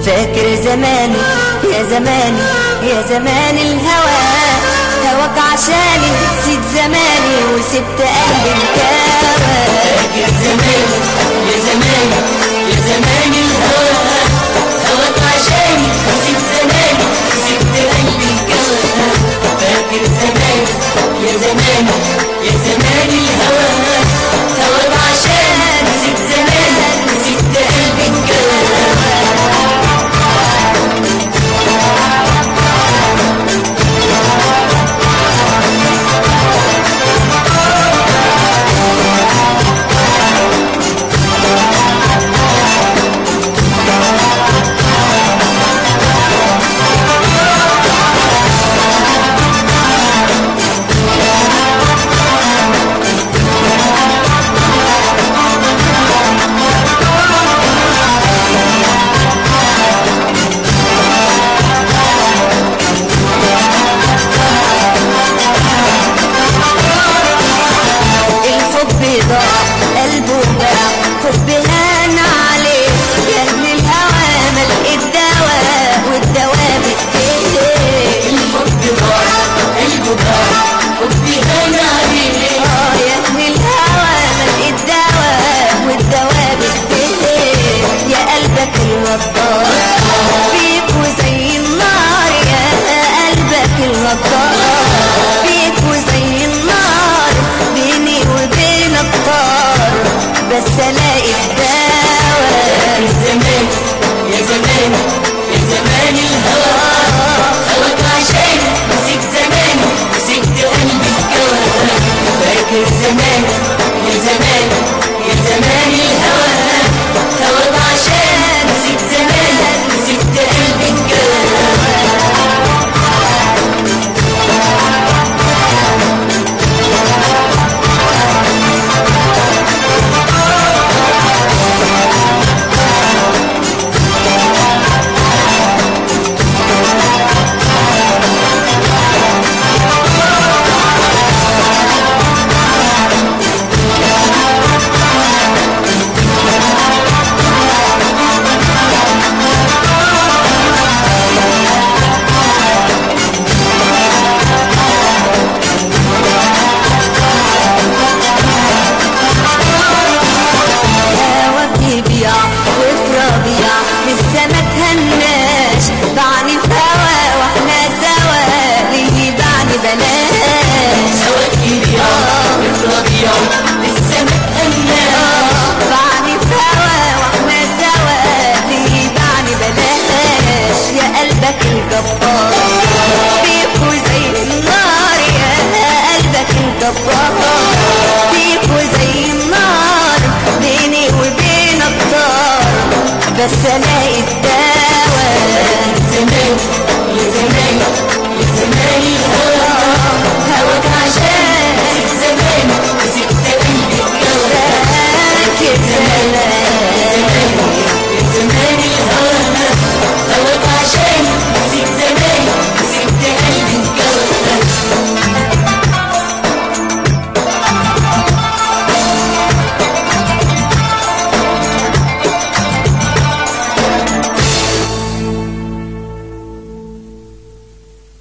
فاكر زماني يا زماني يا زمان الهوى، هواك عشاني نسيت زماني وسبت قلبي مكاوى. فاكر زماني يا زماني يا زمان الهوى، هواك عشاني نسيت زماني وسبت قلبي مكاوى. فاكر زماني يا زماني يا زمان الهوى، هواك عشاني نسيت زماني وسبت قلبي مكاوى. قلبه باع حب هان عليه، يا ابن الهوى ملقيت دواء والدواء بإيديه. الحب ضاع قلبه باع حب هان عليه، يا ابن الهوى ملقيت دواء والدواء بإيديه. يا قلبك الغدار فيك وزي النار، يا قلبك الغدار فيك وزي النار، بيني وبينك طار بس الاقي الدواء. يا زمان يا زمان يا زمان الهوى، هواك عشاني نسيت زماني وسبت قلبي مكاوى. فاكر زمان يا زمان يا زمان الهوى، هواك عشاني نسيت زماني وسبت قلبي مكاوى. بس الاقي الدواء. زمان يا زمان